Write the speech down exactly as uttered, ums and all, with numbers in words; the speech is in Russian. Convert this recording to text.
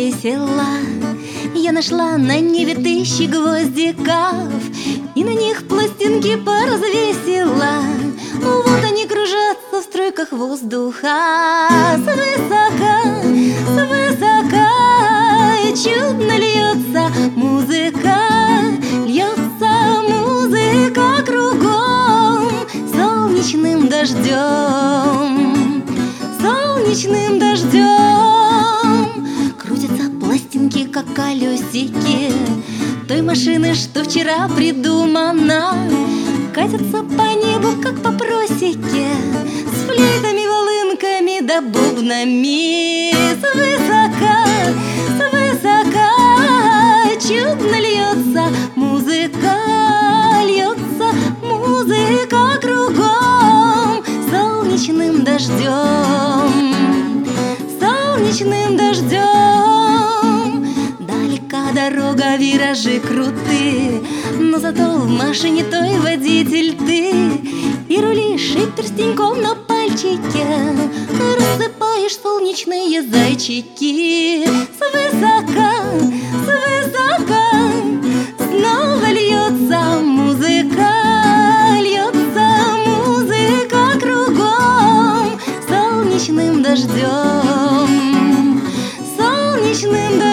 весела. Я нашла на небе тысячи гвоздиков и на них пластинки поразвесила. Вот они кружатся в струйках воздуха. Свысока, свысока чудно льется музыка, льется музыка кругом солнечным дождем, солнечным дождем. Крутятся пластинки, как колесики той машины, что вчера придумана. Катятся по небу, как по просеке, с флейтами, волынками да бубнами. Свысока, свысока чудно льется музыка, льется музыка кругом солнечным дождем, солнечным дождем. Далека дорога, виражи круты, но зато в машине той водитель ты. И рулишь, и перстеньком на пальчике рассыпаешь солнечные зайчики. Свысока, свысока снова льется музыка, льется музыка кругом солнечным дождем, солнечным дождем.